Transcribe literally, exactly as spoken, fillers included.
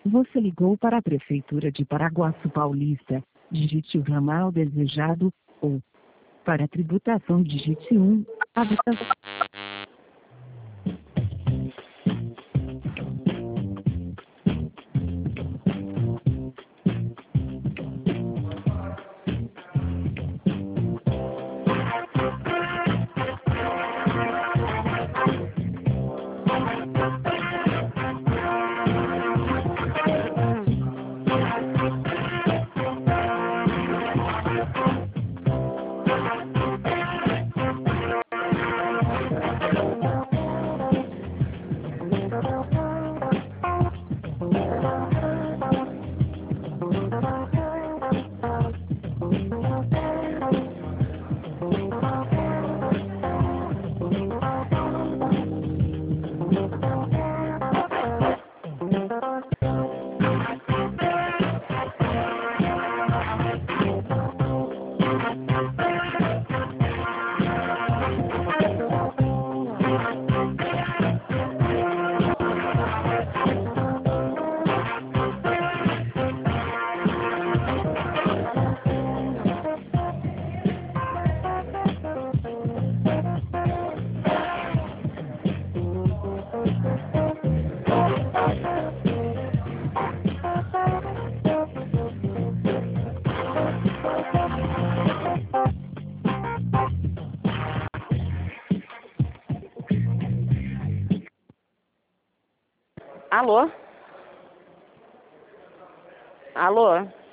Você ligou para a Prefeitura de Paraguaçu Paulista. Digite o ramal desejado ou, para a tributação, digite um. Habitação. Alô? Alô?